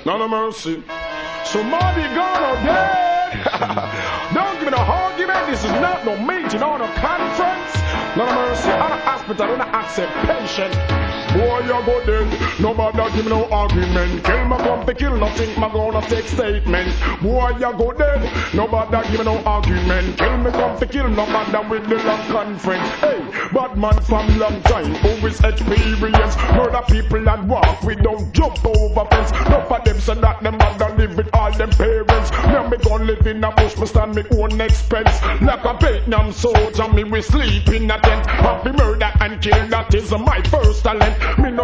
None of mercy. Somebody gonna dead. Don't give me no argument. This is not no meeting or no conference. None of mercy. I'm a hospital. I'm not accept patient. Boy, you go dead. Nobody give me no argument. Kill my come to kill nothing. My gonna take statement. Boy, you go dead. Nobody give me no argument. Kill me come to kill nobody with the long conference. Hey, bad man from long time. Who is experience. Murder people and walk. We don't jump over fence. Enough of them so that them mother live with all them parents. Now me gon' live in a bush. Me stand me own expense. Like a Vietnam soldier. Me we sleep in a tent. Happy murder and kill. That is my first talent. Me no